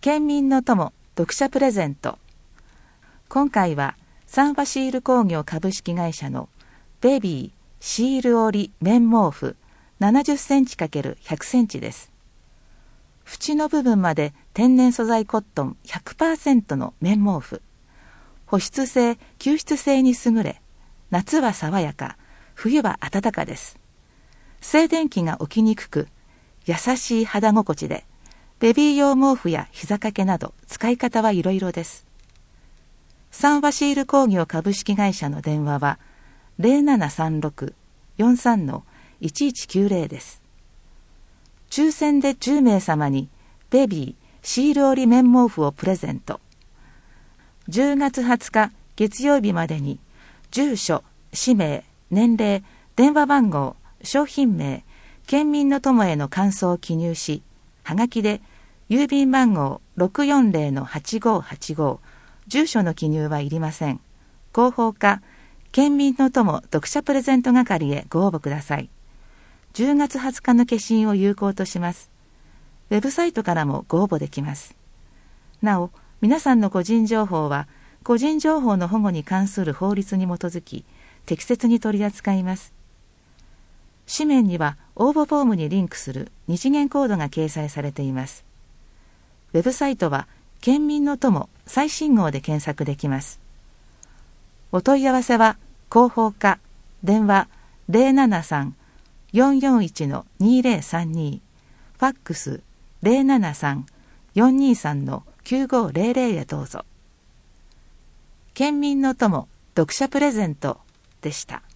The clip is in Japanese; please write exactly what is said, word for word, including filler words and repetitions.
県民の友読者プレゼント。今回はサンファシール工業株式会社のベビーシール織り綿毛布ななじゅっセンチ×ひゃくセンチです。縁の部分まで天然素材コットン ひゃくパーセント の綿毛布。保湿性、吸湿性に優れ、夏は爽やか、冬は暖かです。静電気が起きにくく、優しい肌心地で、ベビー用毛布や膝掛けなど使い方はいろいろです。サンファシール工業株式会社の電話は ゼロななさんろく よんさん いちいちきゅうゼロ です。抽選でじゅうめい様にベビーシール織り綿毛布をプレゼント。じゅうがつはつか月曜日までに住所、氏名、年齢、電話番号、商品名、県民の友への感想を記入し、はがきで郵便番号 ろくよんゼロのはちごはちご、住所の記入はいりません。広報課、県民の友読者プレゼント係へご応募ください。じゅうがつはつかの消印を有効とします。ウェブサイトからもご応募できます。なお、皆さんの個人情報は、個人情報の保護に関する法律に基づき、適切に取り扱います。紙面には応募フォームにリンクする二次元コードが掲載されています。ウェブサイトは県民の友最新号で検索できます。お問い合わせは広報課、電話 ゼロななさん よんよんいち のにゼロさんに、ファックス ゼロななさん よんにさん のきゅうごゼロゼロへどうぞ。県民の友読者プレゼントでした。